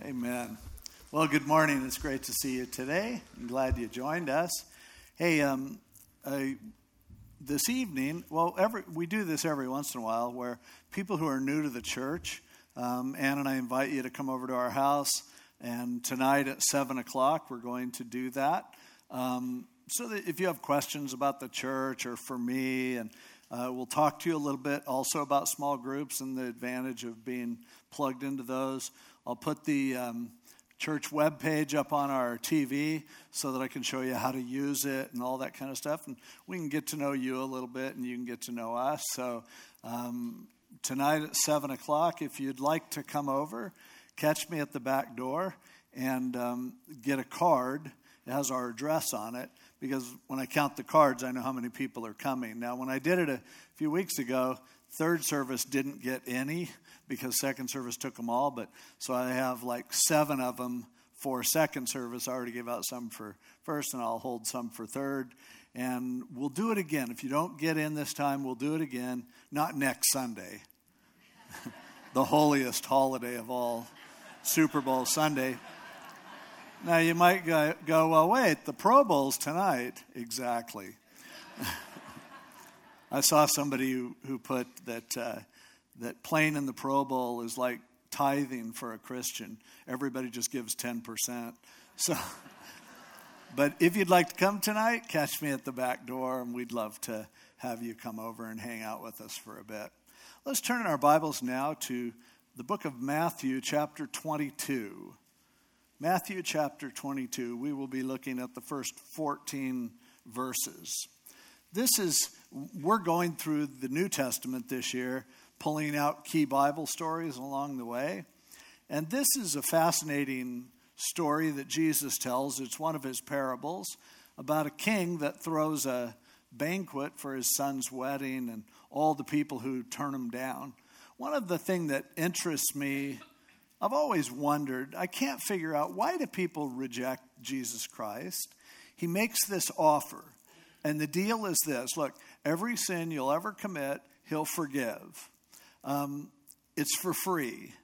Amen. Well, good morning. It's great to see you today. I'm glad you joined us. Hey, this evening, we do this every once in a while where people who are new to the church, Ann and I invite you to come over to our house, and tonight at 7 o'clock we're going to do that. So that if you have questions about the church or for me, and we'll talk to you a little bit also about small groups and the advantage of being plugged into those. I'll put the church webpage up on our TV so that I can show you how to use it and all that kind of stuff. And we can get to know you a little bit and you can get to know us. So tonight at 7 o'clock, if you'd like to come over, catch me at the back door and get a card. It has our address on it because when I count the cards, I know how many people are coming. Now, when I did it a few weeks ago, third service didn't get any because second service took them all. But so I have like 7 of them for second service. I already gave out some for first, and I'll hold some for third. And we'll do it again. If you don't get in this time, we'll do it again. Not next Sunday, the holiest holiday of all, Super Bowl Sunday. Now, you might go, well, wait, the Pro Bowl's tonight. Exactly. I saw somebody who put that playing in the Pro Bowl is like tithing for a Christian. Everybody just gives 10%. So, but if you'd like to come tonight, catch me at the back door, and we'd love to have you come over and hang out with us for a bit. Let's turn in our Bibles now to the book of Matthew, chapter 22. Matthew chapter 22, we will be looking at the first 14 verses. We're going through the New Testament this year, pulling out key Bible stories along the way. And this is a fascinating story that Jesus tells. It's one of his parables about a king that throws a banquet for his son's wedding and all the people who turn him down. One of the things that interests me, I've always wondered, I can't figure out, why do people reject Jesus Christ? He makes this offer, and the deal is this. Look, every sin you'll ever commit, he'll forgive. It's for free.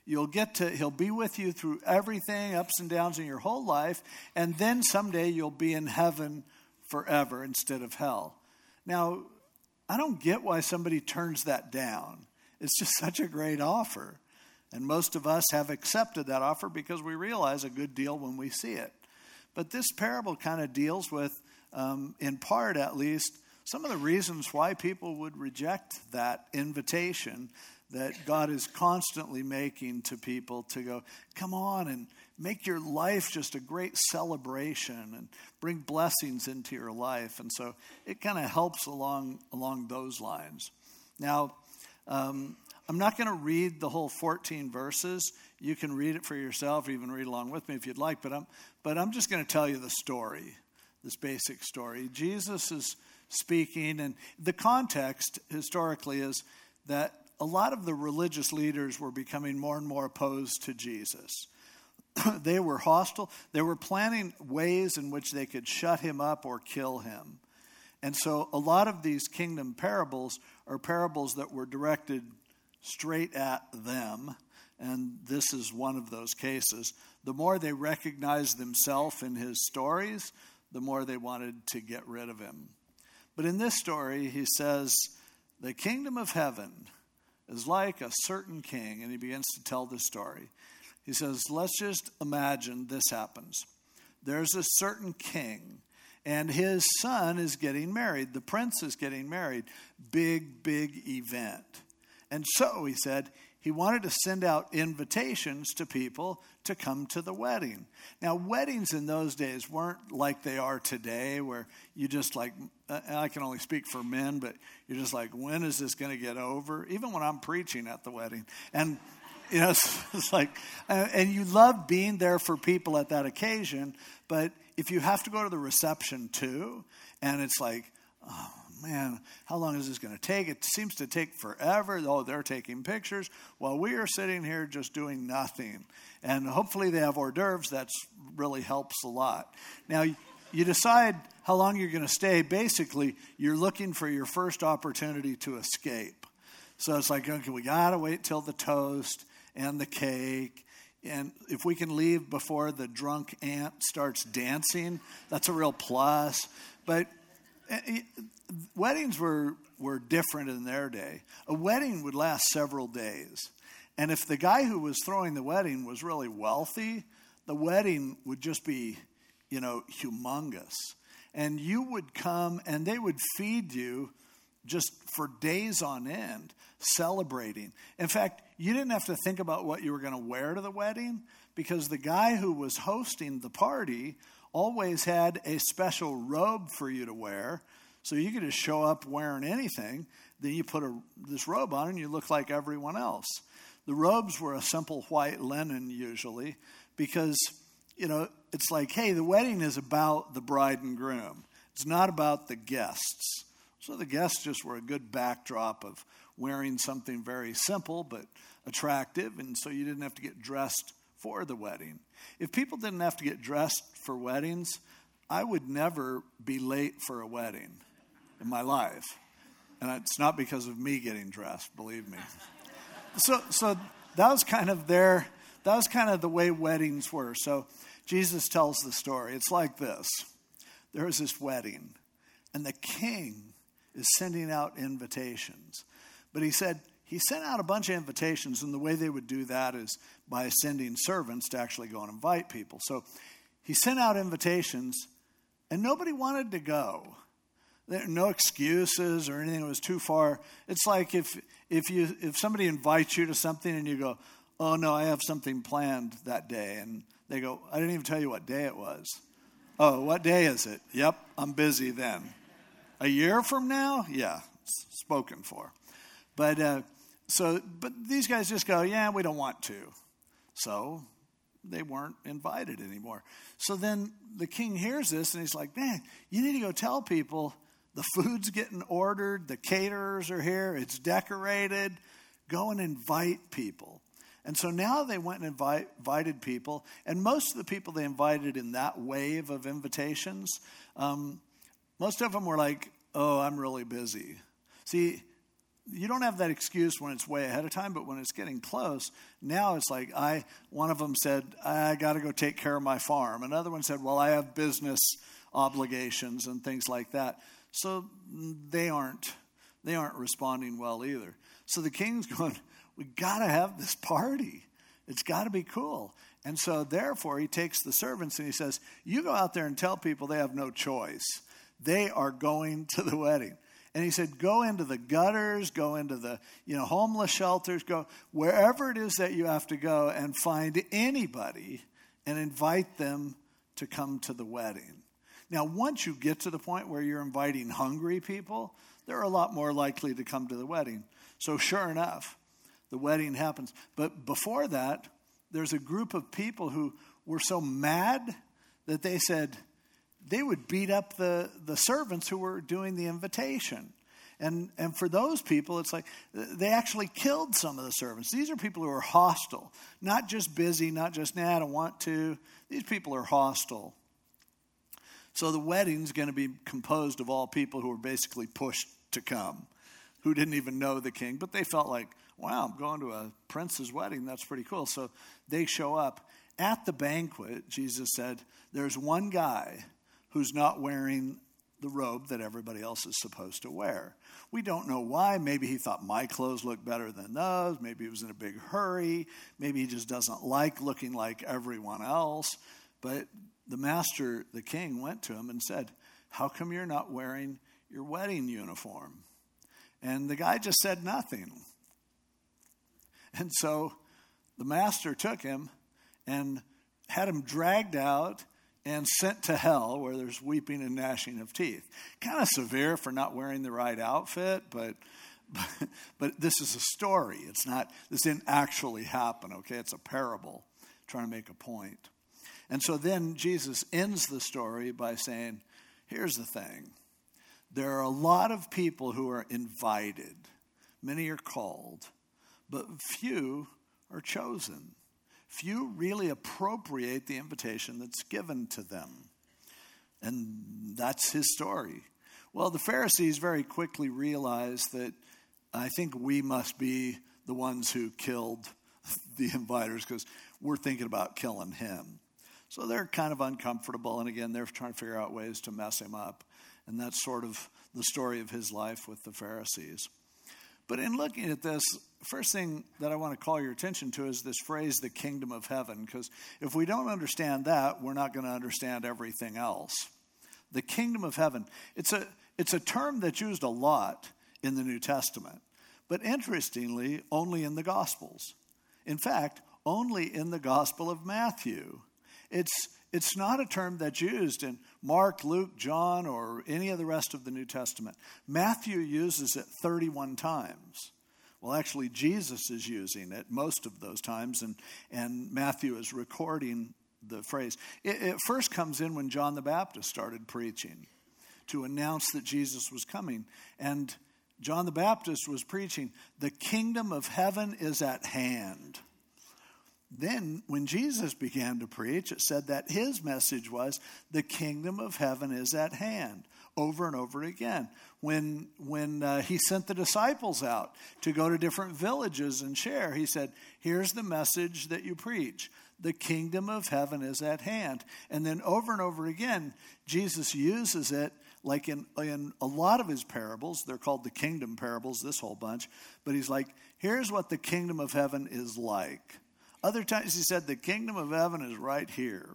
He'll be with you through everything, ups and downs in your whole life, and then someday you'll be in heaven forever instead of hell. Now, I don't get why somebody turns that down. It's just such a great offer. And most of us have accepted that offer because we realize a good deal when we see it. But this parable kind of deals with, in part at least, some of the reasons why people would reject that invitation that God is constantly making to people to go, come on and make your life just a great celebration and bring blessings into your life. And so it kind of helps along those lines. Now, I'm not going to read the whole 14 verses. You can read it for yourself, or even read along with me if you'd like. But I'm just going to tell you the story, this basic story. Jesus is speaking, and the context historically is that a lot of the religious leaders were becoming more and more opposed to Jesus. They were hostile. They were planning ways in which they could shut him up or kill him. And so a lot of these kingdom parables are parables that were directed straight at them, and this is one of those cases. The more they recognized themselves in his stories, the more they wanted to get rid of him. But in this story, he says, the kingdom of heaven is like a certain king, and he begins to tell the story. He says, let's just imagine this happens. There's a certain king, and his son is getting married. The prince is getting married. Big, big event. And so, he said, he wanted to send out invitations to people to come to the wedding. Now, weddings in those days weren't like they are today, where you just like, I can only speak for men, but you're just like, when is this going to get over? Even when I'm preaching at the wedding. And, you know, it's like, and you love being there for people at that occasion, but if you have to go to the reception too, and it's like, oh, man, how long is this going to take? It seems to take forever. Oh, they're taking pictures while we are sitting here just doing nothing. And hopefully they have hors d'oeuvres. That really helps a lot. Now, you decide how long you're going to stay. Basically, you're looking for your first opportunity to escape. So it's like, okay, we got to wait till the toast and the cake. And if we can leave before the drunk aunt starts dancing, that's a real plus. But weddings were different in their day. A wedding would last several days. And if the guy who was throwing the wedding was really wealthy, the wedding would just be, humongous. And you would come and they would feed you just for days on end, celebrating. In fact, you didn't have to think about what you were going to wear to the wedding, because the guy who was hosting the party always had a special robe for you to wear. So you could just show up wearing anything. Then you put this robe on and you look like everyone else. The robes were a simple white linen usually, because, it's like, hey, the wedding is about the bride and groom. It's not about the guests. So the guests just were a good backdrop of wearing something very simple but attractive, and so you didn't have to get dressed for the wedding. If people didn't have to get dressed for weddings, I would never be late for a wedding in my life. And it's not because of me getting dressed, believe me. So that was kind of the way weddings were. So Jesus tells the story. It's like this. There was this wedding, and the king is sending out invitations. But he said he sent out a bunch of invitations, and the way they would do that is by sending servants to actually go and invite people. So he sent out invitations, and nobody wanted to go. There were no excuses or anything that was too far. It's like if somebody invites you to something and you go, oh, no, I have something planned that day. And they go, I didn't even tell you what day it was. Oh, what day is it? Yep, I'm busy then. A year from now? Yeah, it's spoken for. But these guys just go, yeah, we don't want to. So they weren't invited anymore. So then the king hears this and he's like, man, you need to go tell people the food's getting ordered, the caterers are here, it's decorated. Go and invite people. And so now they went and invited people. And most of the people they invited in that wave of invitations, most of them were like, oh, I'm really busy. See, you don't have that excuse when it's way ahead of time, but when it's getting close, now it's like one of them said, I got to go take care of my farm. Another one said, well, I have business obligations and things like that. So they aren't responding well either. So the king's going, we got to have this party. It's got to be cool. And so therefore he takes the servants and he says, you go out there and tell people they have no choice. They are going to the wedding. And he said, go into the gutters, go into the homeless shelters, go wherever it is that you have to go and find anybody and invite them to come to the wedding. Now, once you get to the point where you're inviting hungry people, they're a lot more likely to come to the wedding. So sure enough, the wedding happens. But before that, there's a group of people who were so mad that they said they would beat up the servants who were doing the invitation. And for those people, it's like they actually killed some of the servants. These are people who are hostile, not just busy, not just, I don't want to. These people are hostile. So the wedding's going to be composed of all people who were basically pushed to come, who didn't even know the king, but they felt like, wow, I'm going to a prince's wedding. That's pretty cool. So they show up. At the banquet, Jesus said, there's one guy who's not wearing the robe that everybody else is supposed to wear. We don't know why. Maybe he thought my clothes look better than those. Maybe he was in a big hurry. Maybe he just doesn't like looking like everyone else. But the master, the king, went to him and said, how come you're not wearing your wedding uniform? And the guy just said nothing. And so the master took him and had him dragged out and sent to hell, where there's weeping and gnashing of teeth. Kind of severe for not wearing the right outfit, but this is a story. This didn't actually happen, okay? It's a parable trying to make a point. And so then Jesus ends the story by saying, here's the thing. There are a lot of people who are invited. Many are called, but few are chosen. Few really appropriate the invitation that's given to them. And that's his story. Well, the Pharisees very quickly realized that I think we must be the ones who killed the inviters, because we're thinking about killing him. So they're kind of uncomfortable, and again, they're trying to figure out ways to mess him up. And that's sort of the story of his life with the Pharisees. But in looking at this, first thing that I want to call your attention to is this phrase, the kingdom of heaven, because if we don't understand that, we're not going to understand everything else. The kingdom of heaven, it's a term that's used a lot in the New Testament, but interestingly, only in the Gospels. In fact, only in the Gospel of Matthew. It's not a term that's used in Mark, Luke, John, or any of the rest of the New Testament. Matthew uses it 31 times. Well, actually, Jesus is using it most of those times, and Matthew is recording the phrase. It first comes in when John the Baptist started preaching to announce that Jesus was coming. And John the Baptist was preaching, the kingdom of heaven is at hand. Then, when Jesus began to preach, it said that his message was, the kingdom of heaven is at hand, over and over again. When he sent the disciples out to go to different villages and share, he said, here's the message that you preach. The kingdom of heaven is at hand. And then over and over again, Jesus uses it like in a lot of his parables. They're called the kingdom parables, this whole bunch. But he's like, here's what the kingdom of heaven is like. Other times he said, the kingdom of heaven is right here.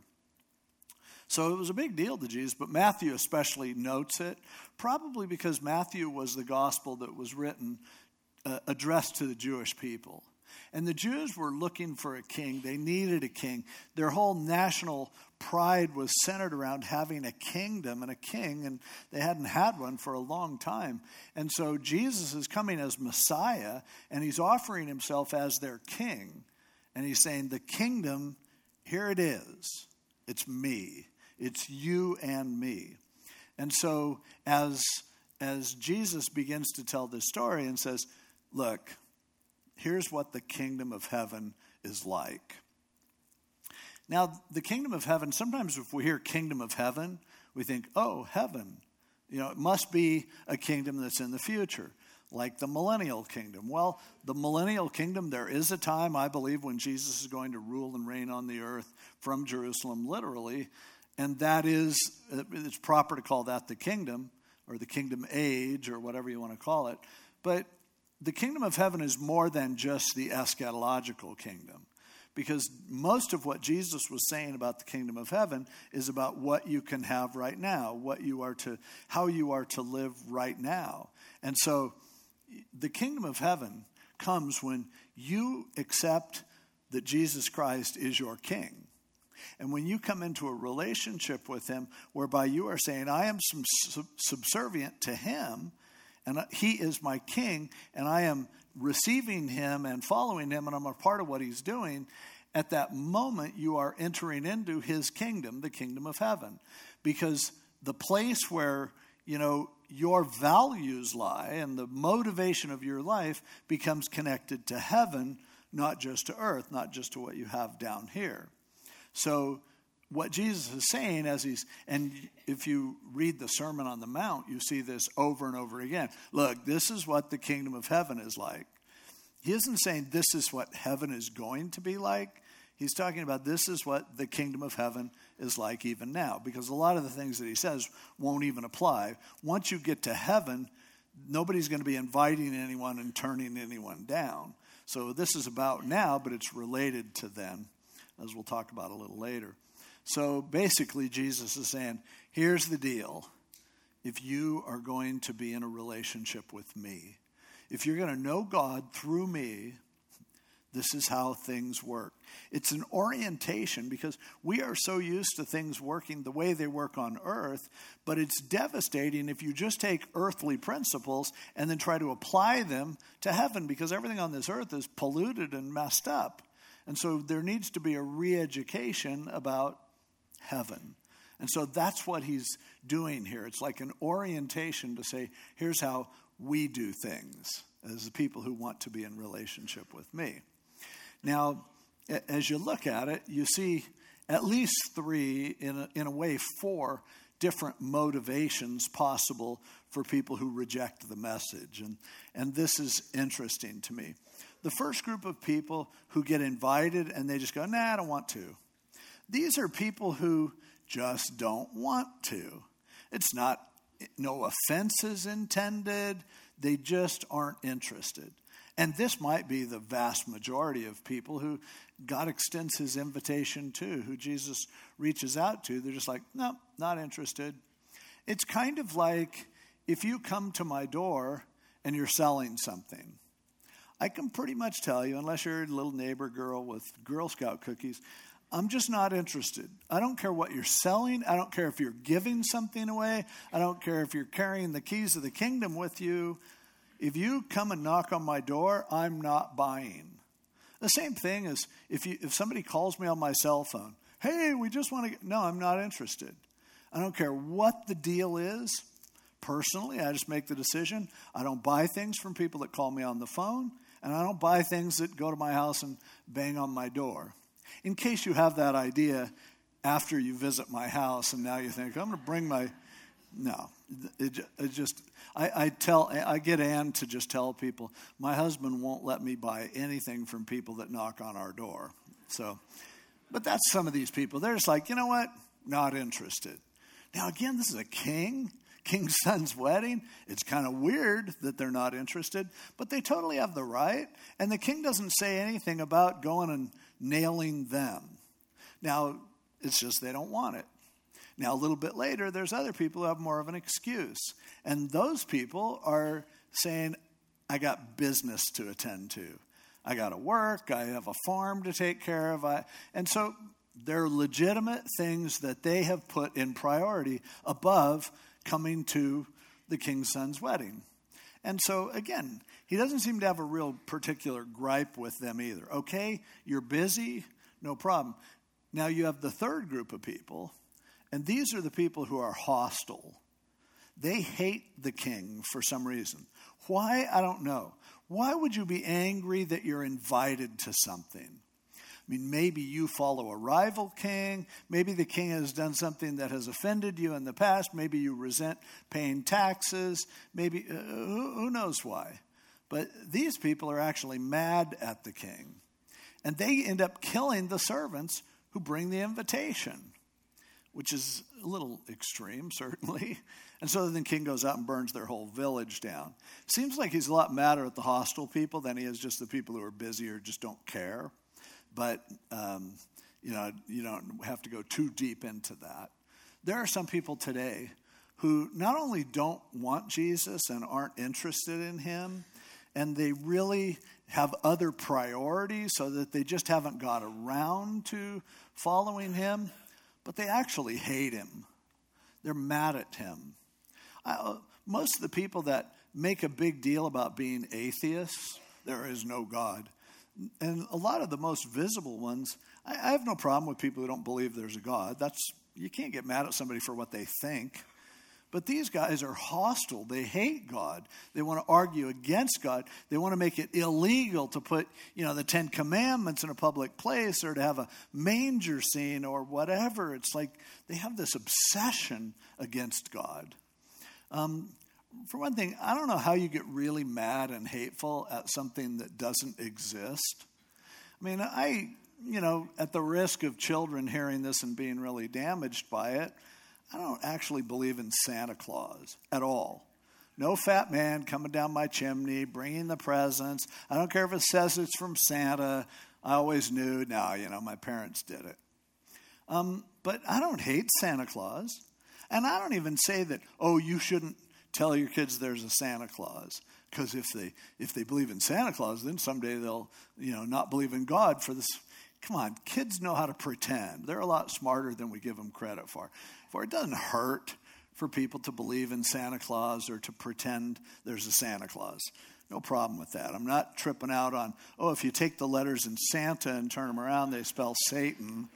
So it was a big deal to Jesus, but Matthew especially notes it, probably because Matthew was the gospel that was written, addressed to the Jewish people. And the Jews were looking for a king. They needed a king. Their whole national pride was centered around having a kingdom and a king, and they hadn't had one for a long time. And so Jesus is coming as Messiah, and he's offering himself as their king. And he's saying, the kingdom, here it is. It's me. It's you and me. And so as Jesus begins to tell this story and says, look, here's what the kingdom of heaven is like. Now, the kingdom of heaven, sometimes if we hear kingdom of heaven, we think, oh, heaven. It must be a kingdom that's in the future, like the millennial kingdom. Well, the millennial kingdom, there is a time, I believe, when Jesus is going to rule and reign on the earth from Jerusalem, literally. And that is, it's proper to call that the kingdom, or the kingdom age, or whatever you want to call it. But the kingdom of heaven is more than just the eschatological kingdom. Because most of what Jesus was saying about the kingdom of heaven is about what you can have right now, how you are to live right now. And so the kingdom of heaven comes when you accept that Jesus Christ is your king. And when you come into a relationship with him whereby you are saying, I am subservient to him, and he is my king, and I am receiving him and following him, and I'm a part of what he's doing, at that moment you are entering into his kingdom, the kingdom of heaven. Because the place where, your values lie and the motivation of your life becomes connected to heaven, not just to earth, not just to what you have down here. So what Jesus is saying and if you read the Sermon on the Mount, you see this over and over again. Look, this is what the kingdom of heaven is like. He isn't saying this is what heaven is going to be like. He's talking about this is what the kingdom of heaven is like even now. Because a lot of the things that he says won't even apply. Once you get to heaven, nobody's going to be inviting anyone and turning anyone down. So this is about now, but it's related to then, as we'll talk about a little later. So basically, Jesus is saying, here's the deal. If you are going to be in a relationship with me, if you're going to know God through me, this is how things work. It's an orientation because we are so used to things working the way they work on earth, but it's devastating if you just take earthly principles and then try to apply them to heaven because everything on this earth is polluted and messed up. And so there needs to be a re-education about heaven. And so that's what he's doing here. It's like an orientation to say, here's how we do things as the people who want to be in relationship with me. Now, as you look at it, you see at least three, in a way, four different motivations possible for people who reject the message. And this is interesting to me. the first group of people who get invited and they just go, nah, I don't want to. These are people who just don't want to. It's not, no offenses intended. They just aren't interested. And this might be the vast majority of people who God extends his invitation to, who Jesus reaches out to. They're just like, no, not interested. It's kind of like if you come to my door and you're selling something. I can pretty much tell you, unless you're a little neighbor girl with Girl Scout cookies, I'm just not interested. I don't care what you're selling. I don't care if you're giving something away. I don't care if you're carrying the keys of the kingdom with you. If you come and knock on my door, I'm not buying. The same thing is if somebody calls me on my cell phone, hey, we just want to, no, I'm not interested. I don't care what the deal is. Personally, I just make the decision. I don't buy things from people that call me on the phone, and I don't buy things that go to my house and bang on my door. In case you have that idea after you visit my house and now you think, I'm going to bring my, no. I get Ann to just tell people, my husband won't let me buy anything from people that knock on our door. So, but that's some of these people. They're just like, you know what? Not interested. Now, again, this is a king's son's wedding. It's kind of weird that they're not interested, but they totally have the right. And the king doesn't say anything about going and nailing them. Now, it's just they don't want it. Now, a little bit later, there's other people who have more of an excuse. And those people are saying, I got business to attend to. I got to work. I have a farm to take care of. And so they're legitimate things that they have put in priority above coming to the king's son's wedding. And so, again, he doesn't seem to have a real particular gripe with them either. Okay, you're busy, no problem. Now you have the third group of people, and these are the people who are hostile. They hate the king for some reason. Why? I don't know. Why would you be angry that you're invited to something? I mean, maybe you follow a rival king. Maybe the king has done something that has offended you in the past. Maybe you resent paying taxes. Maybe, who knows why? But these people are actually mad at the king. And they end up killing the servants who bring the invitation, which is a little extreme, certainly. And so the king goes out and burns their whole village down. Seems like he's a lot madder at the hostile people than he is just the people who are busy or just don't care. But, you don't have to go too deep into that. There are some people today who not only don't want Jesus and aren't interested in him, and they really have other priorities so that they just haven't got around to following him, but they actually hate him. They're mad at him. Most of the people that make a big deal about being atheists, there is no God. And a lot of the most visible ones, I have no problem with people who don't believe there's a God. You can't get mad at somebody for what they think. But these guys are hostile. They hate God. They want to argue against God. They want to make it illegal to put, the 10 Commandments in a public place or to have a manger scene or whatever. It's like they have this obsession against God. For one thing, I don't know how you get really mad and hateful at something that doesn't exist. I mean, at the risk of children hearing this and being really damaged by it, I don't actually believe in Santa Claus at all. No fat man coming down my chimney, bringing the presents. I don't care if it says it's from Santa. I always knew, my parents did it. But I don't hate Santa Claus. And I don't even say that, you shouldn't tell your kids there's a Santa Claus, because if they believe in Santa Claus, then someday they'll not believe in God for this. Come on, kids know how to pretend. They're a lot smarter than we give them credit for. It doesn't hurt for people to believe in Santa Claus or to pretend there's a Santa Claus. No problem with that. I'm not tripping out on, if you take the letters in Santa and turn them around, they spell Satan.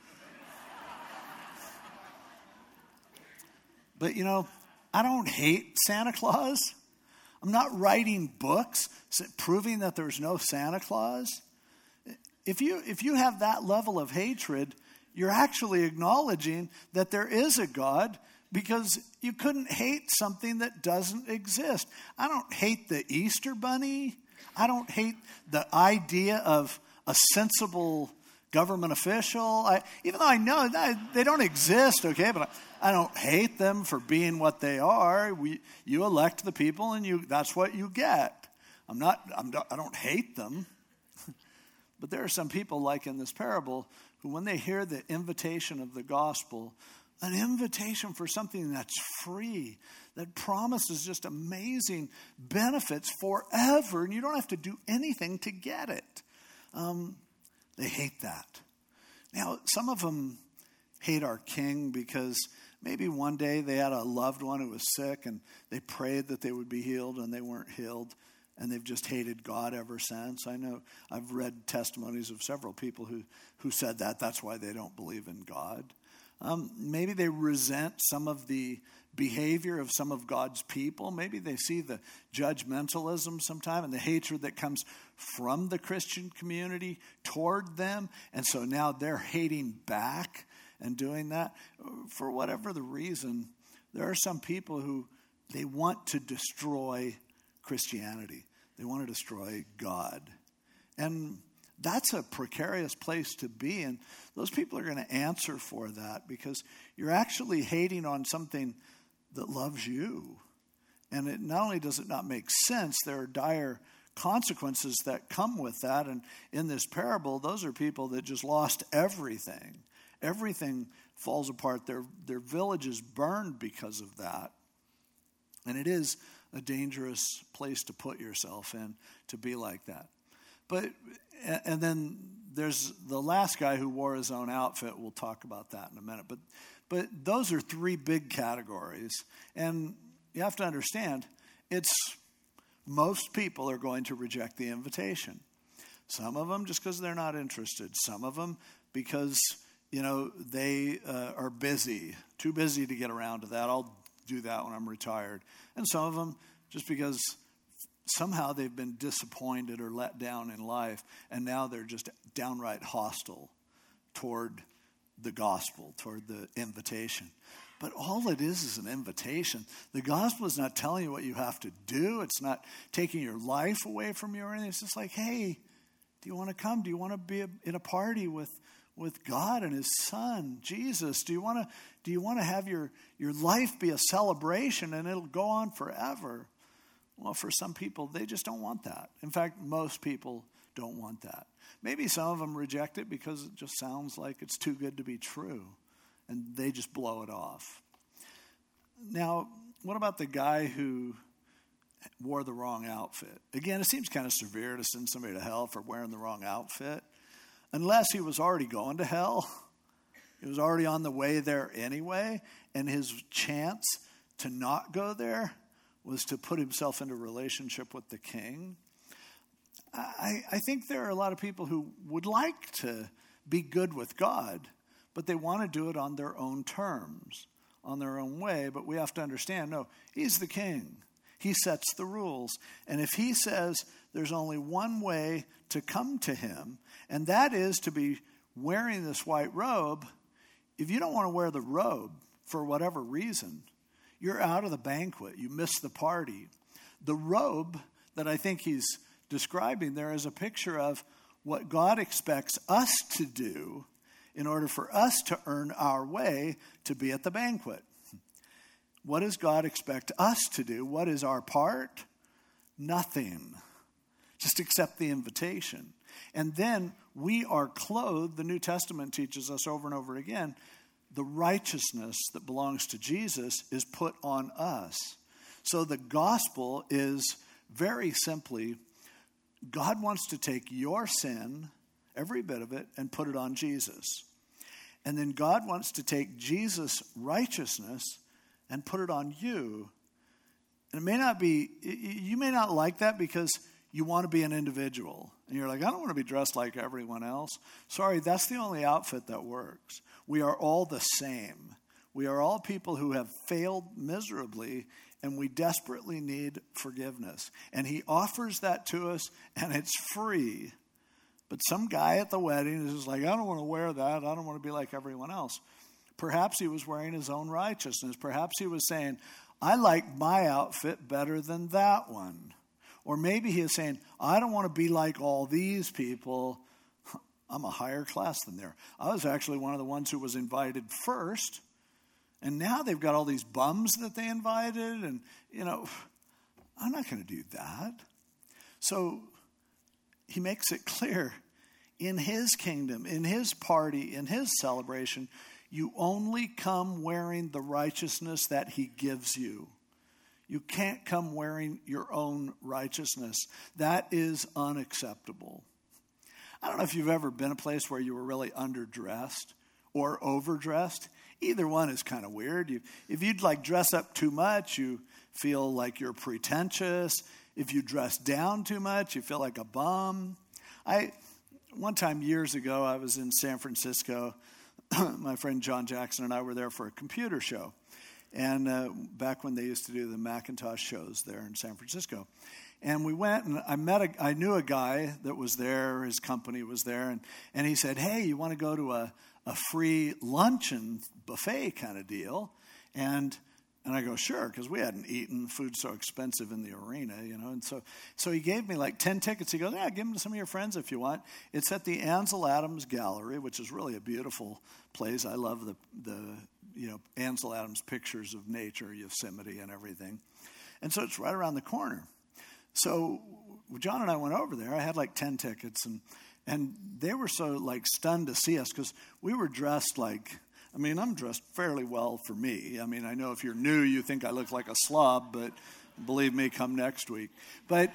But I don't hate Santa Claus. I'm not writing books proving that there's no Santa Claus. If you have that level of hatred, you're actually acknowledging that there is a God, because you couldn't hate something that doesn't exist. I don't hate the Easter Bunny. I don't hate the idea of a sensible government official. Even though I know that they don't exist, okay, but I don't hate them for being what they are. You elect the people, and that's what you get. I don't hate them. But there are some people, like in this parable, who when they hear the invitation of the gospel, an invitation for something that's free, that promises just amazing benefits forever, and you don't have to do anything to get it. They hate that. Now, some of them hate our king because maybe one day they had a loved one who was sick and they prayed that they would be healed and they weren't healed, and they've just hated God ever since. I know I've read testimonies of several people who said that. That's why they don't believe in God. Maybe they resent some of the behavior of some of God's people. Maybe they see the judgmentalism sometime and the hatred that comes from the Christian community toward them. And so now they're hating back and doing that. For whatever the reason, there are some people who they want to destroy Christianity. They want to destroy God. And that's a precarious place to be. And those people are going to answer for that because you're actually hating on something that loves you. And it not only does it not make sense, there are dire consequences that come with that. And in this parable, those are people that just lost everything. Everything falls apart. Their village is burned because of that. And it is a dangerous place to put yourself in, to be like that. And then there's the last guy who wore his own outfit. We'll talk about that in a minute. But those are three big categories. And you have to understand, most people are going to reject the invitation. Some of them just because they're not interested. Some of them because, they are busy, too busy to get around to that. I'll do that when I'm retired. And some of them just because somehow they've been disappointed or let down in life, and now they're just downright hostile toward the gospel, toward the invitation. But all it is an invitation. The gospel is not telling you what you have to do. It's not taking your life away from you or anything. It's just like, hey, do you want to come? Do you want to be in a party with God and his son, Jesus? Do you want to have your life be a celebration and it'll go on forever? Well, for some people, they just don't want that. In fact, most people don't want that. Maybe some of them reject it because it just sounds like it's too good to be true, and they just blow it off. Now, what about the guy who wore the wrong outfit? Again, it seems kind of severe to send somebody to hell for wearing the wrong outfit, unless he was already going to hell. He was already on the way there anyway, and his chance to not go there was to put himself into relationship with the king. I think there are a lot of people who would like to be good with God, but they want to do it on their own terms, on their own way. But we have to understand, no, he's the king. He sets the rules. And if he says there's only one way to come to him, and that is to be wearing this white robe, if you don't want to wear the robe for whatever reason, you're out of the banquet. You miss the party. The robe that I think he's describing there is a picture of what God expects us to do in order for us to earn our way to be at the banquet. What does God expect us to do? What is our part? Nothing. Just accept the invitation. And then we are clothed, the New Testament teaches us over and over again, the righteousness that belongs to Jesus is put on us. So the gospel is very simply, God wants to take your sin, every bit of it, and put it on Jesus. And then God wants to take Jesus' righteousness and put it on you. And it may not be, you may not like that because you want to be an individual. And you're like, I don't want to be dressed like everyone else. Sorry, that's the only outfit that works. We are all the same. We are all people who have failed miserably, and we desperately need forgiveness. And he offers that to us, and it's free. But some guy at the wedding is just like, I don't want to wear that. I don't want to be like everyone else. Perhaps he was wearing his own righteousness. Perhaps he was saying, I like my outfit better than that one. Or maybe he is saying, I don't want to be like all these people. I'm a higher class than there. I was actually one of the ones who was invited first. And now they've got all these bums that they invited. And, I'm not going to do that. So he makes it clear, in his kingdom, in his party, in his celebration, you only come wearing the righteousness that he gives you. You can't come wearing your own righteousness. That is unacceptable. I don't know if you've ever been a place where you were really underdressed or overdressed. Either one is kind of weird. If you'd dress up too much, you feel like you're pretentious. If you dress down too much, you feel like a bum. One time years ago, I was in San Francisco. My friend John Jackson and I were there for a computer show. And back when they used to do the Macintosh shows there in San Francisco. And we went, and I knew a guy that was there, his company was there, and he said, hey, you want to go to a free luncheon buffet kind of deal? And I go, sure, because we hadn't eaten. Food's so expensive in the arena, And so he gave me 10 tickets. He goes, yeah, give them to some of your friends if you want. It's at the Ansel Adams Gallery, which is really a beautiful place. I love the Ansel Adams pictures of nature, Yosemite and everything. And so it's right around the corner. So John and I went over there. I had 10 tickets, and they were so stunned to see us because we were dressed I'm dressed fairly well for me. I know if you're new, you think I look like a slob, but believe me, come next week. But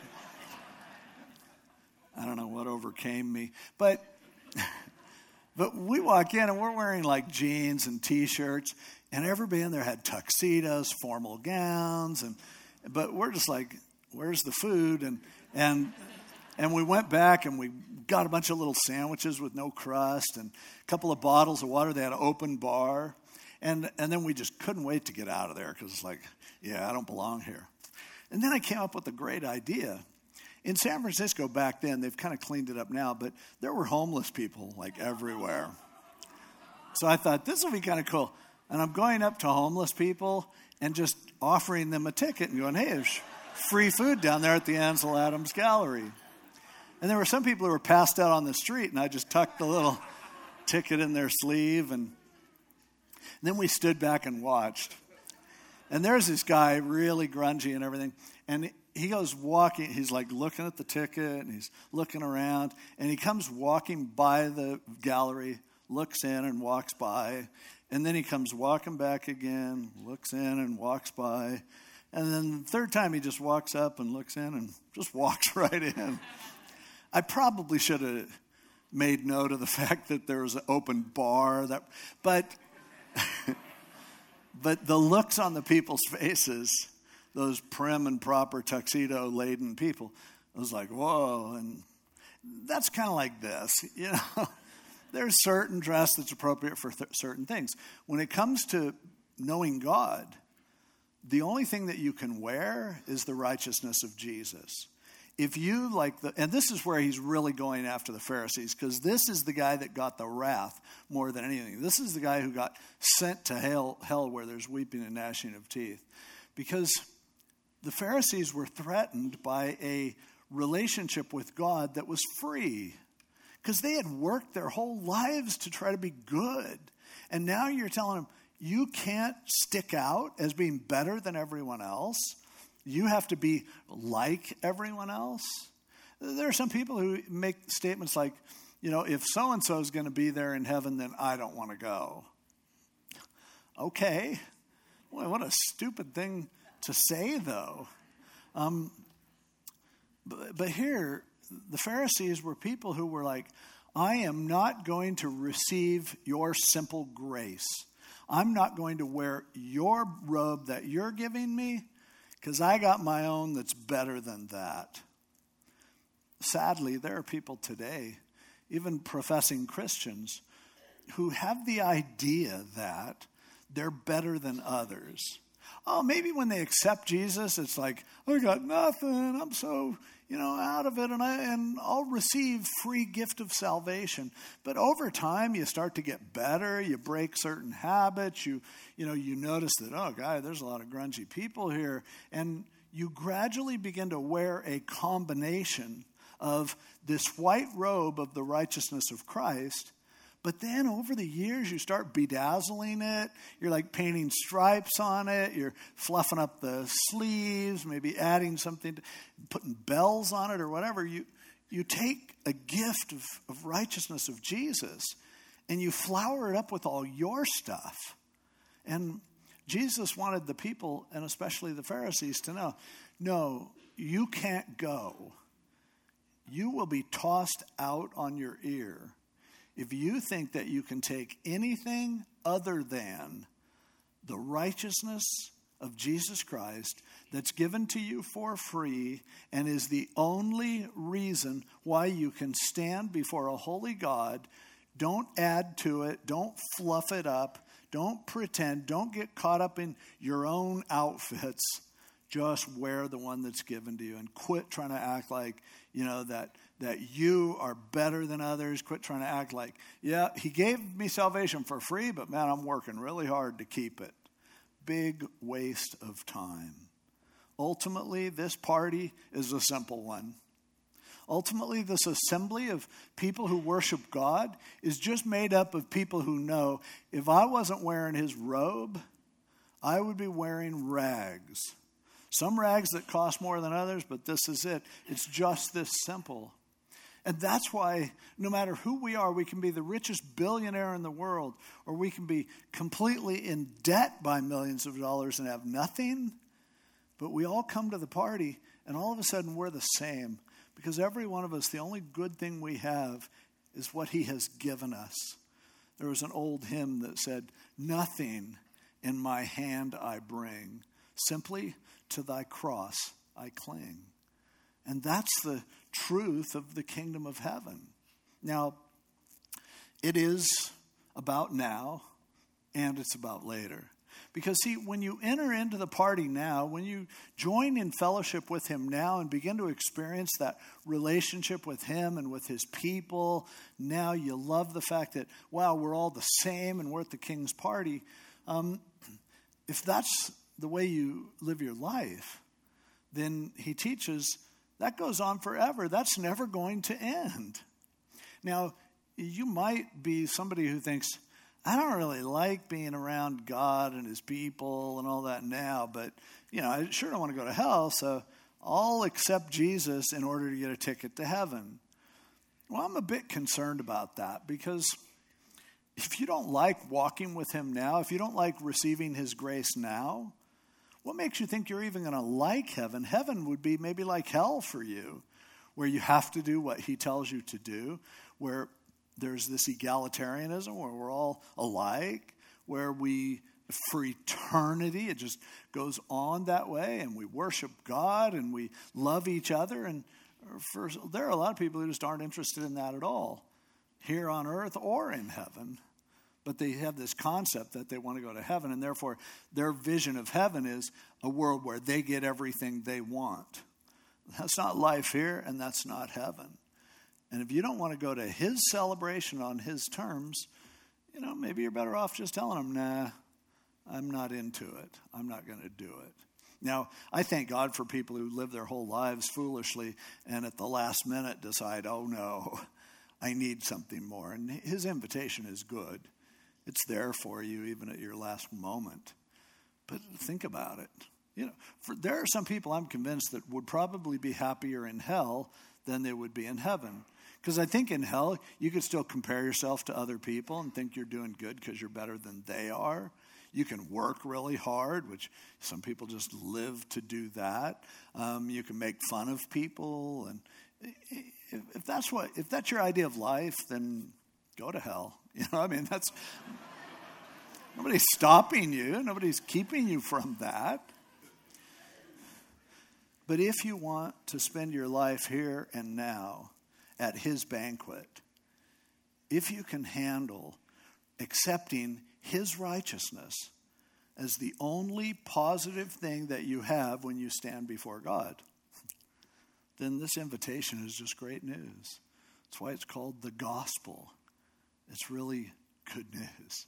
I don't know what overcame me. But we walk in, and we're wearing jeans and T-shirts, and everybody in there had tuxedos, formal gowns, but we're just where's the food? And we went back and we got a bunch of little sandwiches with no crust and a couple of bottles of water. They had an open bar. And then we just couldn't wait to get out of there because it's I don't belong here. And then I came up with a great idea. In San Francisco back then, they've kind of cleaned it up now, but there were homeless people everywhere. So I thought, this will be kind of cool. And I'm going up to homeless people and just offering them a ticket and going, hey, there's free food down there at the Ansel Adams Gallery. And there were some people who were passed out on the street, and I just tucked the little ticket in their sleeve. And then we stood back and watched. And there's this guy, really grungy and everything, and he goes walking. He's looking at the ticket, and he's looking around, and he comes walking by the gallery, looks in and walks by, and then he comes walking back again, looks in and walks by, and then the third time he just walks up and looks in and just walks right in. I probably should have made note of the fact that there was an open bar, but the looks on the people's faces, those prim and proper tuxedo-laden people, I was whoa. And that's kind of like this, There's certain dress that's appropriate for certain things. When it comes to knowing God, the only thing that you can wear is the righteousness of Jesus. If you and this is where he's really going after the Pharisees, because this is the guy that got the wrath more than anything. This is the guy who got sent to hell where there's weeping and gnashing of teeth. Because the Pharisees were threatened by a relationship with God that was free. Because they had worked their whole lives to try to be good. And now you're telling them, you can't stick out as being better than everyone else. You have to be like everyone else. There are some people who make statements like, if so-and-so is going to be there in heaven, then I don't want to go. Okay. Boy, what a stupid thing to say, though. But here, the Pharisees were people who were I am not going to receive your simple grace. I'm not going to wear your robe that you're giving me because I got my own that's better than that. Sadly, there are people today, even professing Christians, who have the idea that they're better than others. Oh, maybe when they accept Jesus, it's I got nothing. I'm so, out of it, and I'll receive free gift of salvation. But over time, you start to get better. You break certain habits. You notice that, oh, God, there's a lot of grungy people here. And you gradually begin to wear a combination of this white robe of the righteousness of Christ. But then over the years, you start bedazzling it. You're like painting stripes on it. You're fluffing up the sleeves, maybe adding something, putting bells on it or whatever. You take a gift of righteousness of Jesus and you flower it up with all your stuff. And Jesus wanted the people, and especially the Pharisees, to know, no, you can't go. You will be tossed out on your ear if you think that you can take anything other than the righteousness of Jesus Christ that's given to you for free and is the only reason why you can stand before a holy God. Don't add to it. Don't fluff it up. Don't pretend. Don't get caught up in your own outfits. Just wear the one that's given to you and quit trying to act like, that you are better than others. Quit trying to act like, yeah, he gave me salvation for free, but man, I'm working really hard to keep it. Big waste of time. Ultimately, this party is a simple one. Ultimately, this assembly of people who worship God is just made up of people who know if I wasn't wearing his robe, I would be wearing rags. Some rags that cost more than others, but this is it. It's just this simple. And that's why no matter who we are, we can be the richest billionaire in the world, or we can be completely in debt by millions of dollars and have nothing. But we all come to the party, and all of a sudden we're the same. Because every one of us, the only good thing we have is what he has given us. There was an old hymn that said, "Nothing in my hand I bring, simply to thy cross I cling." And that's the truth of the kingdom of heaven. Now, it is about now and it's about later. Because see, when you enter into the party now, when you join in fellowship with him now and begin to experience that relationship with him and with his people, now you love the fact that, wow, we're all the same and we're at the king's party. If that's the way you live your life, then he teaches that goes on forever. That's never going to end. Now, you might be somebody who thinks, I don't really like being around God and his people and all that now, but, I sure don't want to go to hell, so I'll accept Jesus in order to get a ticket to heaven. Well, I'm a bit concerned about that because if you don't like walking with him now, if you don't like receiving his grace now, what makes you think you're even going to like heaven? Heaven would be maybe like hell for you, where you have to do what he tells you to do, where there's this egalitarianism where we're all alike, where for eternity, it just goes on that way, and we worship God and we love each other. And there are a lot of people who just aren't interested in that at all, here on earth or in heaven. But they have this concept that they want to go to heaven, and therefore their vision of heaven is a world where they get everything they want. That's not life here, and that's not heaven. And if you don't want to go to his celebration on his terms, maybe you're better off just telling him, nah, I'm not into it. I'm not going to do it. Now, I thank God for people who live their whole lives foolishly and at the last minute decide, oh no, I need something more. And his invitation is good. It's there for you even at your last moment. But think about it. There are some people I'm convinced that would probably be happier in hell than they would be in heaven. Because I think in hell, you could still compare yourself to other people and think you're doing good because you're better than they are. You can work really hard, which some people just live to do that. You can make fun of people. And if that's your idea of life, then go to hell. That's nobody's stopping you. Nobody's keeping you from that. But if you want to spend your life here and now at his banquet, if you can handle accepting his righteousness as the only positive thing that you have when you stand before God, then this invitation is just great news. That's why it's called the gospel. It's really good news.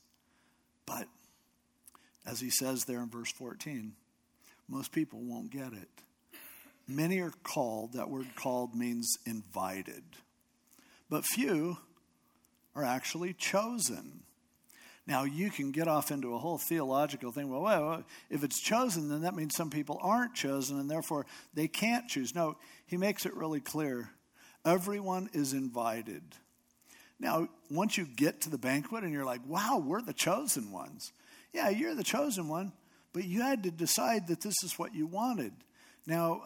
But as he says there in verse 14, most people won't get it. Many are called. That word called means invited. But few are actually chosen. Now, you can get off into a whole theological thing. Well, if it's chosen, then that means some people aren't chosen, and therefore they can't choose. No, he makes it really clear. Everyone is invited. Now, once you get to the banquet and you're like, wow, we're the chosen ones. Yeah, you're the chosen one, but you had to decide that this is what you wanted. Now,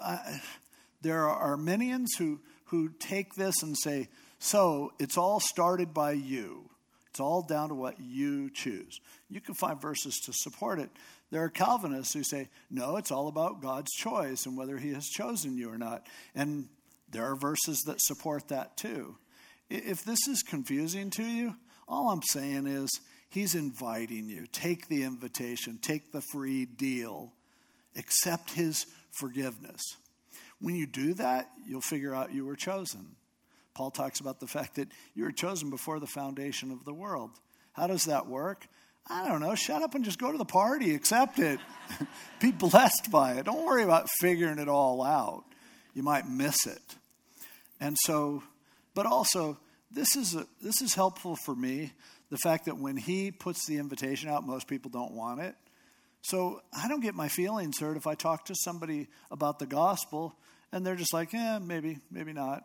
there are Arminians who take this and say, so it's all started by you. It's all down to what you choose. You can find verses to support it. There are Calvinists who say, no, it's all about God's choice and whether he has chosen you or not. And there are verses that support that too. If this is confusing to you, all I'm saying is he's inviting you. Take the invitation. Take the free deal. Accept his forgiveness. When you do that, you'll figure out you were chosen. Paul talks about the fact that you were chosen before the foundation of the world. How does that work? I don't know. Shut up and just go to the party. Accept it. Be blessed by it. Don't worry about figuring it all out. You might miss it. And so, but also, this is helpful for me. The fact that when he puts the invitation out, most people don't want it. So I don't get my feelings hurt if I talk to somebody about the gospel and they're just like, maybe not.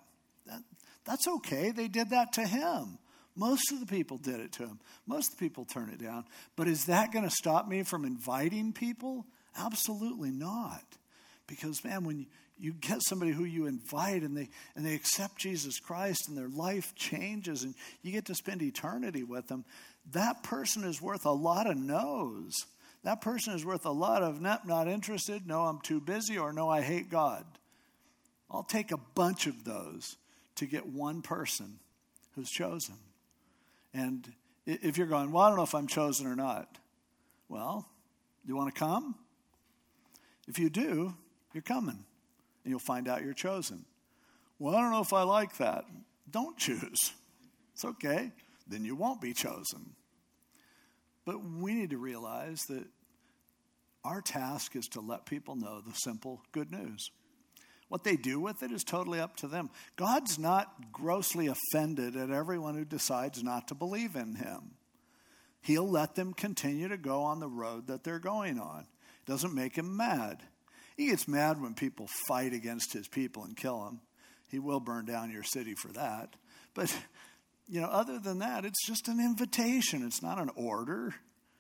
That's okay. They did that to him. Most of the people did it to him. Most of the people turn it down. But is that going to stop me from inviting people? Absolutely not. Because, man, when you get somebody who you invite and they accept Jesus Christ and their life changes and you get to spend eternity with them, that person is worth a lot of no's. That person is worth a lot of not interested, no, I'm too busy, or no, I hate God. I'll take a bunch of those to get one person who's chosen. And if you're going, well, I don't know if I'm chosen or not. Well, you want to come? If you do, you're coming. And you'll find out you're chosen. Well, I don't know if I like that. Don't choose. It's okay. Then you won't be chosen. But we need to realize that our task is to let people know the simple good news. What they do with it is totally up to them. God's not grossly offended at everyone who decides not to believe in him. He'll let them continue to go on the road that they're going on. It doesn't make him mad. He gets mad when people fight against his people and kill him. He will burn down your city for that. But, other than that, it's just an invitation. It's not an order.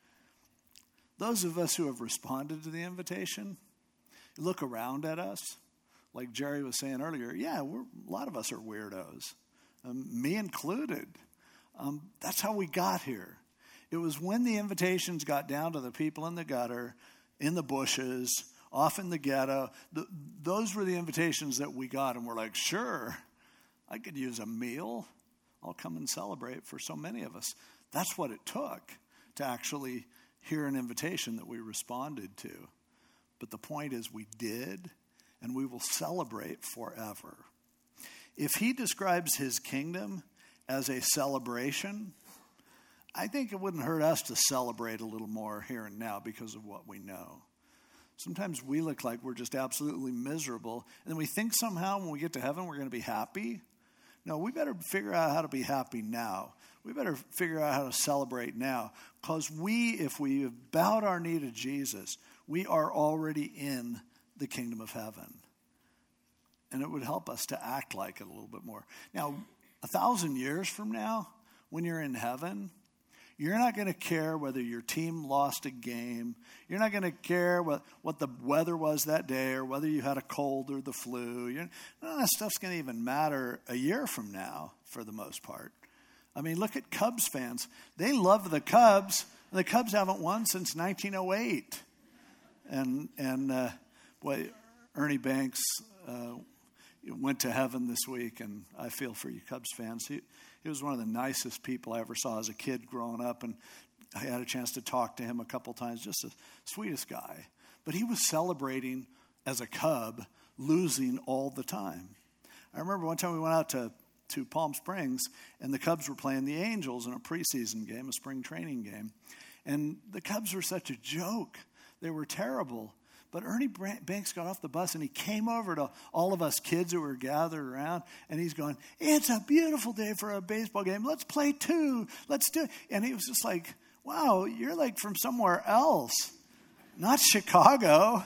Those of us who have responded to the invitation, look around at us. Like Jerry was saying earlier, yeah, a lot of us are weirdos, me included. That's how we got here. It was when the invitations got down to the people in the gutter, in the bushes, off in the ghetto. Those were the invitations that we got, and we're like, sure, I could use a meal. I'll come and celebrate for so many of us. That's what it took to actually hear an invitation that we responded to. But the point is we did, and we will celebrate forever. If he describes his kingdom as a celebration, I think it wouldn't hurt us to celebrate a little more here and now because of what we know. Sometimes we look like we're just absolutely miserable, and then we think somehow when we get to heaven we're going to be happy. No, we better figure out how to be happy now. We better figure out how to celebrate now, because if we have bowed our knee to Jesus, we are already in the kingdom of heaven. And it would help us to act like it a little bit more. Now, 1,000 years from now, when you're in heaven, you're not going to care whether your team lost a game. You're not going to care what the weather was that day or whether you had a cold or the flu. None of that stuff's going to even matter a year from now for the most part. I mean, look at Cubs fans. They love the Cubs. The Cubs haven't won since 1908. And Ernie Banks went to heaven this week, and I feel for you Cubs fans. He was one of the nicest people I ever saw as a kid growing up, and I had a chance to talk to him a couple times, just the sweetest guy. But he was celebrating as a Cub, losing all the time. I remember one time we went out to Palm Springs, and the Cubs were playing the Angels in a preseason game, a spring training game. And the Cubs were such a joke. They were terrible. But Ernie Banks got off the bus and he came over to all of us kids who were gathered around, and he's going, "It's a beautiful day for a baseball game. Let's play two. Let's do it." And he was just like, "Wow, you're like from somewhere else, not Chicago."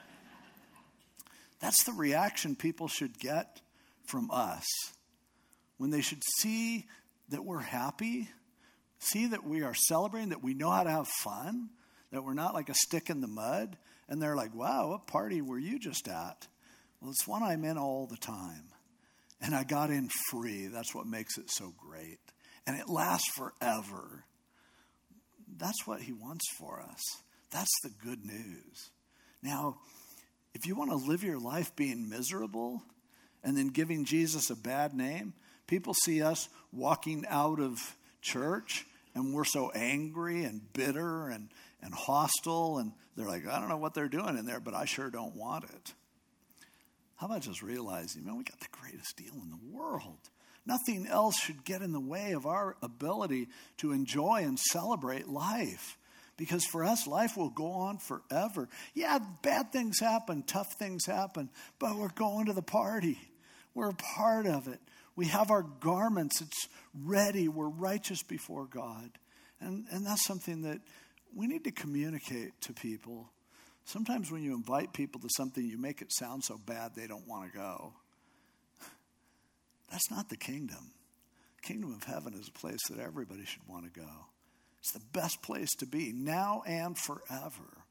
That's the reaction people should get from us. When they should see that we're happy, see that we are celebrating, that we know how to have fun, that we're not like a stick in the mud. And they're like, "Wow, what party were you just at?" Well, it's one I'm in all the time. And I got in free. That's what makes it so great. And it lasts forever. That's what he wants for us. That's the good news. Now, if you want to live your life being miserable and then giving Jesus a bad name, people see us walking out of church and we're so angry and bitter and hostile, and they're like, "I don't know what they're doing in there, but I sure don't want it." How about just realizing, man, we got the greatest deal in the world. Nothing else should get in the way of our ability to enjoy and celebrate life. Because for us, life will go on forever. Yeah, bad things happen, tough things happen, but we're going to the party. We're a part of it. We have our garments. It's ready. We're righteous before God. And that's something that we need to communicate to people. Sometimes when you invite people to something, you make it sound so bad they don't want to go. That's not the kingdom. The kingdom of heaven is a place that everybody should want to go. It's the best place to be now and forever.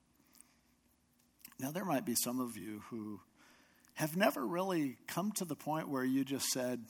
Now, there might be some of you who have never really come to the point where you just said,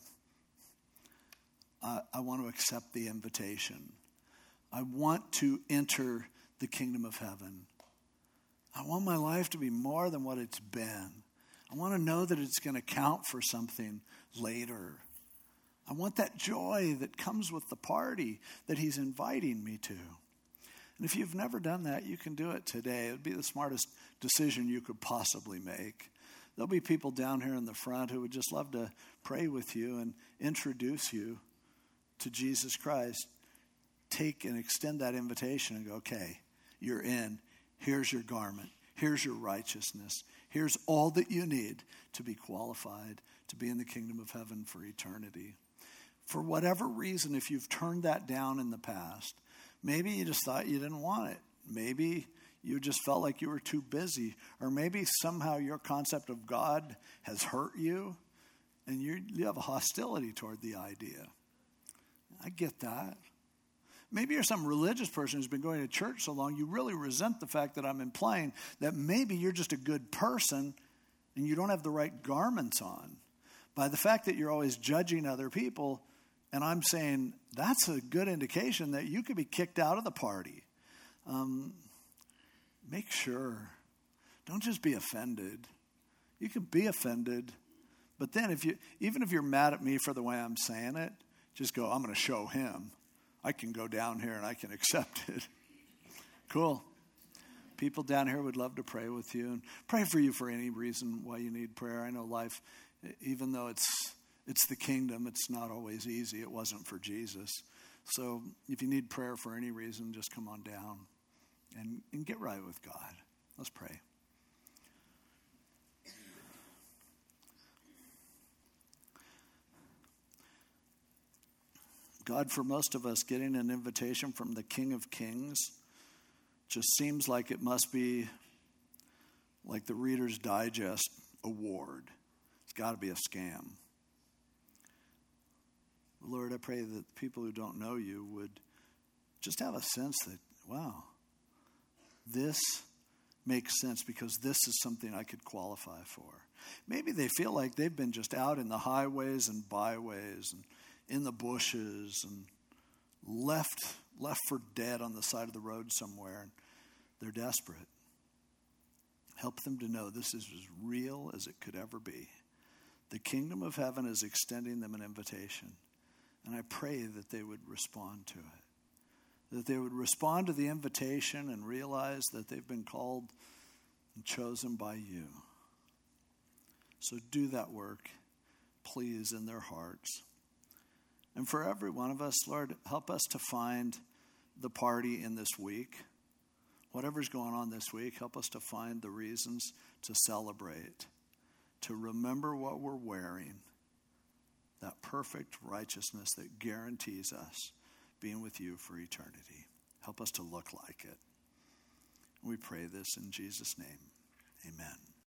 I want to accept the invitation. I want to enter the kingdom of heaven. I want my life to be more than what it's been. I want to know that it's going to count for something later. I want that joy that comes with the party that he's inviting me to. And if you've never done that, you can do it today. It would be the smartest decision you could possibly make. There'll be people down here in the front who would just love to pray with you and introduce you to Jesus Christ. Take and extend that invitation and go, "Okay, you're in. Here's your garment. Here's your righteousness. Here's all that you need to be qualified to be in the kingdom of heaven for eternity." For whatever reason, if you've turned that down in the past, maybe you just thought you didn't want it. Maybe you just felt like you were too busy. Or maybe somehow your concept of God has hurt you and you have a hostility toward the idea. I get that. Maybe you're some religious person who's been going to church so long, you really resent the fact that I'm implying that maybe you're just a good person and you don't have the right garments on. By the fact that you're always judging other people, and I'm saying that's a good indication that you could be kicked out of the party. Make sure. Don't just be offended. You can be offended, but then even if you're mad at me for the way I'm saying it, just go, "I'm going to show him. I can go down here and I can accept it." Cool. People down here would love to pray with you and pray for you for any reason why you need prayer. I know life, even though it's the kingdom, it's not always easy. It wasn't for Jesus. So if you need prayer for any reason, just come on down and get right with God. Let's pray. God, for most of us, getting an invitation from the King of Kings just seems like it must be like the Reader's Digest award. It's got to be a scam. Lord, I pray that people who don't know you would just have a sense that, wow, this makes sense because this is something I could qualify for. Maybe they feel like they've been just out in the highways and byways and in the bushes and left for dead on the side of the road somewhere, and they're desperate. Help them to know this is as real as it could ever be. The kingdom of heaven is extending them an invitation, and I pray that they would respond to it, that they would respond to the invitation and realize that they've been called and chosen by you. So do that work, please, in their hearts. And for every one of us, Lord, help us to find the party in this week. whatever's going on this week, help us to find the reasons to celebrate, to remember what we're wearing, that perfect righteousness that guarantees us being with you for eternity. Help us to look like it. We pray this in Jesus' name. Amen.